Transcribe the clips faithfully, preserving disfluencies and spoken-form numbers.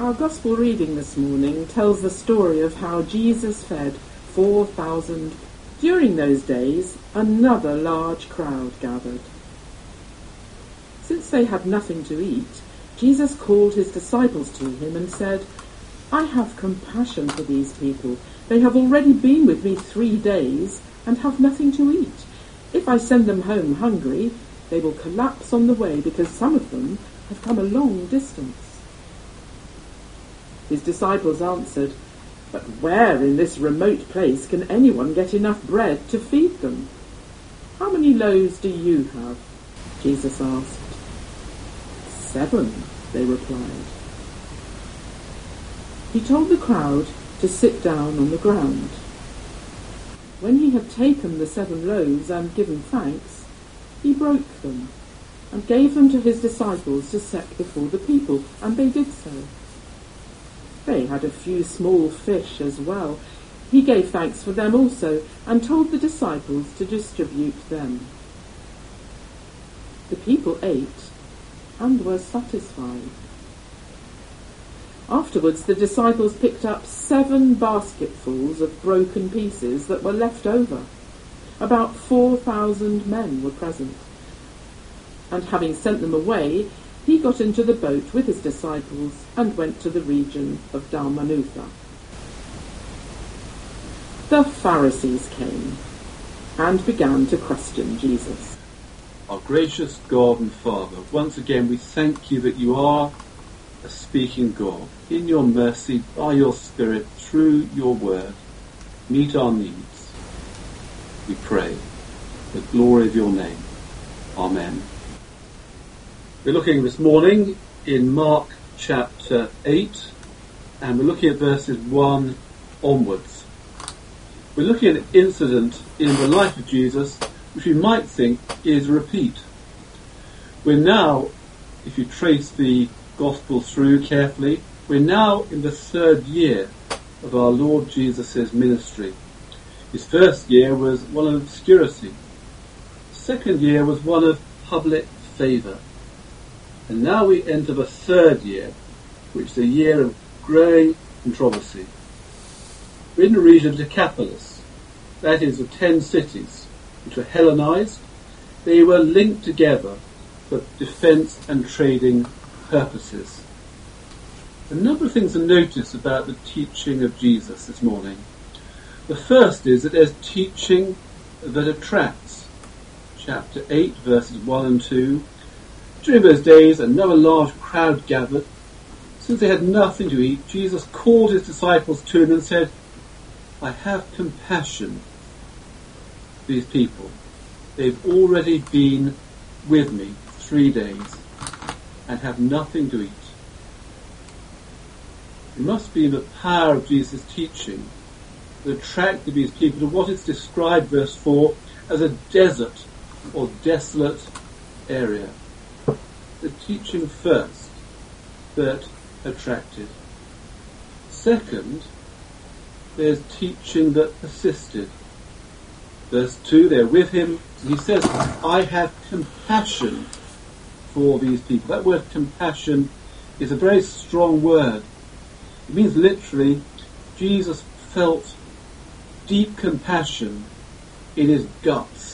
Our Gospel reading this morning tells the story of how Jesus fed four thousand. During those days, another large crowd gathered. Since they had nothing to eat, Jesus called his disciples to him and said, "I have compassion for these people. They have already been with me three days and have nothing to eat. If I send them home hungry, they will collapse on the way because some of them have come a long distance." His disciples answered, "But where in this remote place can anyone get enough bread to feed them?" "How many loaves do you have?" Jesus asked. "Seven," they replied. He told the crowd to sit down on the ground. When he had taken the seven loaves and given thanks, he broke them and gave them to his disciples to set before the people, and they did so. They had a few small fish as well. He gave thanks for them also, and told the disciples to distribute them. The people ate and were satisfied. Afterwards the disciples picked up seven basketfuls of broken pieces that were left over. About four thousand men were present. And having sent them away, he got into the boat with his disciples and went to the region of Dalmanutha. The Pharisees came and began to question Jesus. Our gracious God and Father, once again we thank you that you are a speaking God. In your mercy, by your Spirit, through your word, meet our needs. We pray, the glory of your name. Amen. We're looking this morning in Mark chapter eight, and we're looking at verses one onwards. We're looking at an incident in the life of Jesus which we might think is a repeat. We're now, if you trace the Gospel through carefully, we're now in the third year of our Lord Jesus' ministry. His first year was one of obscurity. The second year was one of public favour. And now we enter the third year, which is a year of growing controversy. We're in the region of Decapolis, that is, of ten cities, which were Hellenized. They were linked together for defence and trading purposes. A number of things to notice about the teaching of Jesus this morning. The first is that there's teaching that attracts. Chapter eight, verses one and two. During those days, another large crowd gathered. Since they had nothing to eat, Jesus called his disciples to him and said, "I have compassion for these people. They've already been with me three days and have nothing to eat." It must be the power of Jesus' teaching that attracted these people to what is described, verse four, as a desert or desolate area. The teaching first that attracted. Second, there's teaching that persisted. Verse two, they're with him, and he says, "I have compassion for these people." That word compassion is a very strong word. It means literally, Jesus felt deep compassion in his guts.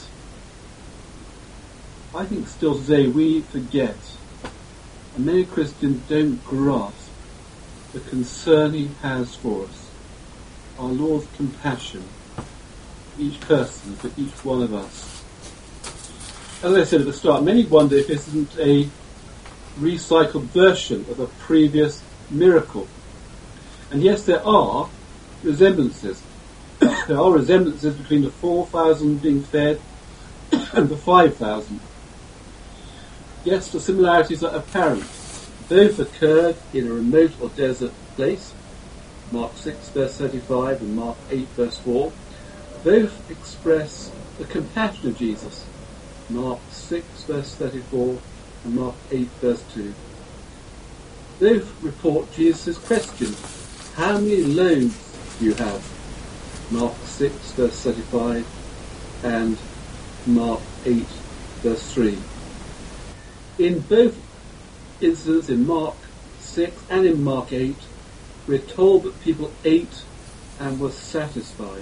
I think still today we forget, and many Christians don't grasp the concern he has for us. Our Lord's compassion for each person, for each one of us. As I said at the start, many wonder if this isn't a recycled version of a previous miracle. And yes, there are resemblances. There are resemblances between the four thousand being fed and the five thousand. Yes, the similarities are apparent. Both occurred in a remote or desert place, Mark six verse thirty-five and Mark eight verse four. Both express the compassion of Jesus, Mark six verse thirty-four and Mark eight verse two. Both report Jesus' question, "How many loaves do you have?" Mark six verse thirty-five and Mark eight verse three. In both incidents, in Mark six and in Mark eight, we're told that people ate and were satisfied.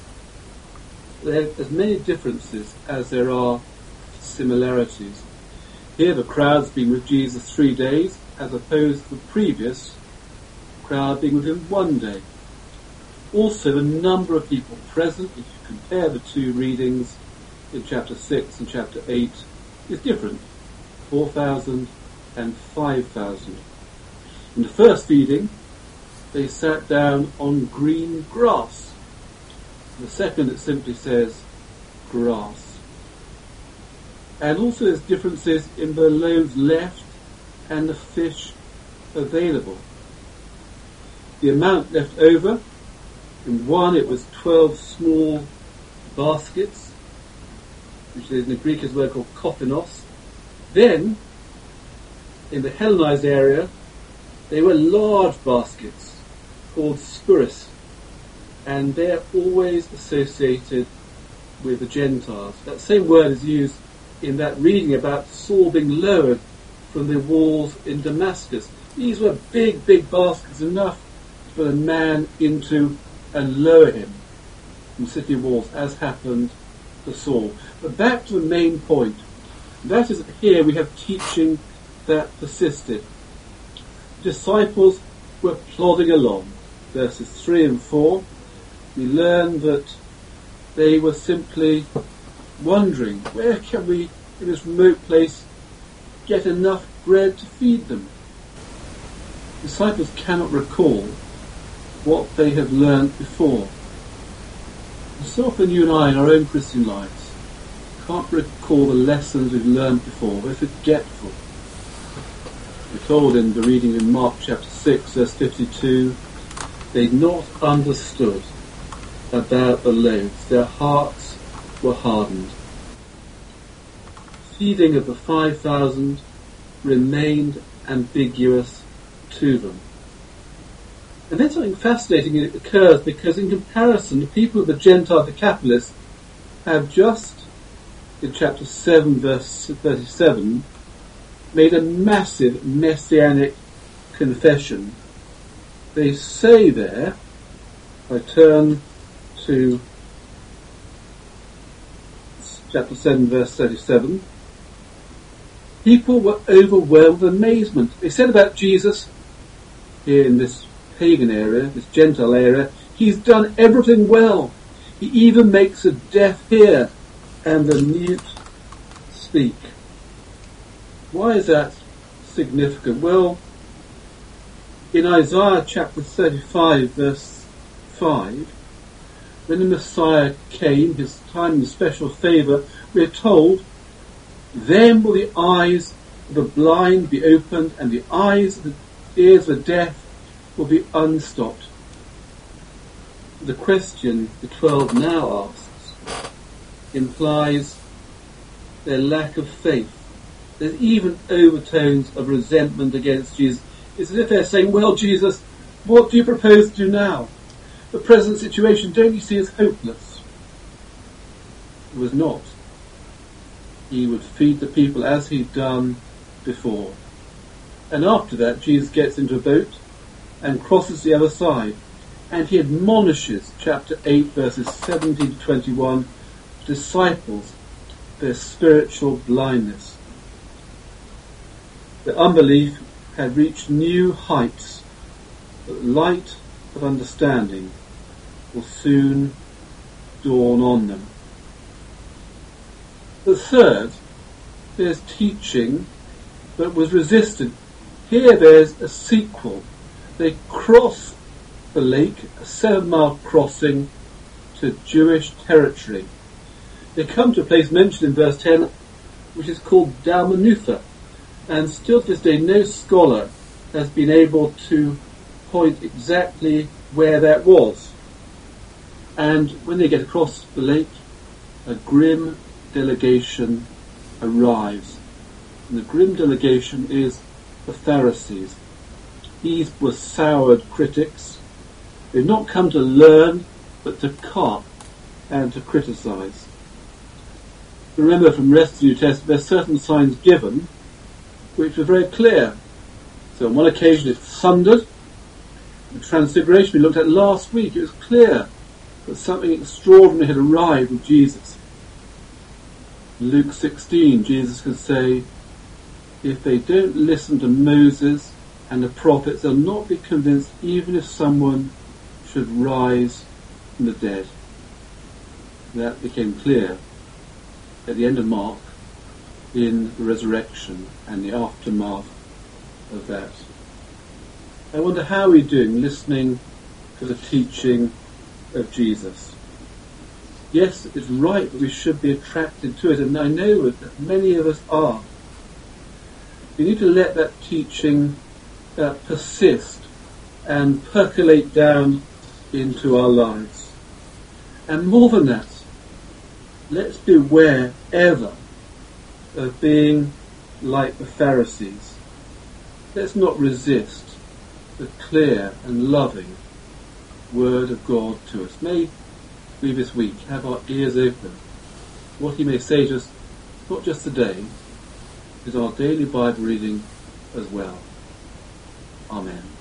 There are as many differences as there are similarities. Here the crowd's been with Jesus three days, as opposed to the previous crowd being with him one day. Also, the number of people present, if you compare the two readings in chapter six and chapter eight, is different. four thousand and five thousand. In the first feeding, they sat down on green grass. In the second, it simply says grass. And also there's differences in the loaves left and the fish available. The amount left over, in one it was twelve small baskets, which in the Greek is a word called kophinos. Then, in the Hellenized area, they were large baskets called spuris, and they're always associated with the Gentiles. That same word is used in that reading about Saul being lowered from the walls in Damascus. These were big, big baskets, enough for a man into and lower him from city walls, as happened to Saul. But back to the main point. That is, here we have teaching that persisted. Disciples were plodding along. Verses three and four, we learn that they were simply wondering, where can we, in this remote place, get enough bread to feed them? Disciples cannot recall what they have learned before. And so often you and I, in our own Christian lives, can't recall the lessons we've learned before. We're forgetful. We're told in the reading in Mark chapter six, verse fifty-two, they'd not understood about the loaves. Their hearts were hardened. Feeding of the five thousand remained ambiguous to them. And then something fascinating occurs, because in comparison, the people of the Gentile Decapolis have just, in chapter seven, verse thirty-seven, made a massive messianic confession. They say there, if I turn to chapter seven, verse thirty-seven, people were overwhelmed with amazement. They said about Jesus, here in this pagan area, this Gentile area, he's done everything well. He even makes the deaf hear and the mute speak. Why is that significant? Well, in Isaiah chapter thirty-five, verse five, when the Messiah came, his time of special favour, we're told, then will the eyes of the blind be opened, and the eyes of the ears of the deaf will be unstopped. The question the twelve now asks implies their lack of faith. There's even overtones of resentment against Jesus. It's as if they're saying, well, Jesus, what do you propose to do now? The present situation, don't you see, is hopeless? It was not. He would feed the people as he'd done before. And after that, Jesus gets into a boat and crosses the other side. And he admonishes, chapter eight, verses seventeen to twenty-one, disciples, their spiritual blindness. Their unbelief had reached new heights, but the light of understanding will soon dawn on them. The third, there's teaching that was resisted. Here there's a sequel. They cross the lake, a seven-mile crossing to Jewish territory. They come to a place mentioned in verse ten, which is called Dalmanutha, and still to this day no scholar has been able to point exactly where that was. And when they get across the lake, a grim delegation arrives. And the grim delegation is the Pharisees. These were soured critics. They've not come to learn, but to carp and to criticize. Remember from the rest of the New Testament, there's certain signs given which were very clear. So on one occasion it thundered. The transfiguration we looked at last week, it was clear that something extraordinary had arrived with Jesus. In Luke sixteen, Jesus could say, if they don't listen to Moses and the prophets, they'll not be convinced even if someone should rise from the dead. That became clear at the end of Mark in the resurrection and the aftermath of that. I wonder how we're doing listening to the teaching of Jesus. Yes, it's right that we should be attracted to it, and I know that many of us are. We need to let that teaching uh, persist and percolate down into our lives. And more than that, let's beware ever of being like the Pharisees. Let's not resist the clear and loving word of God to us. May we this week have our ears open. What he may say to us, not just today, is our daily Bible reading as well. Amen.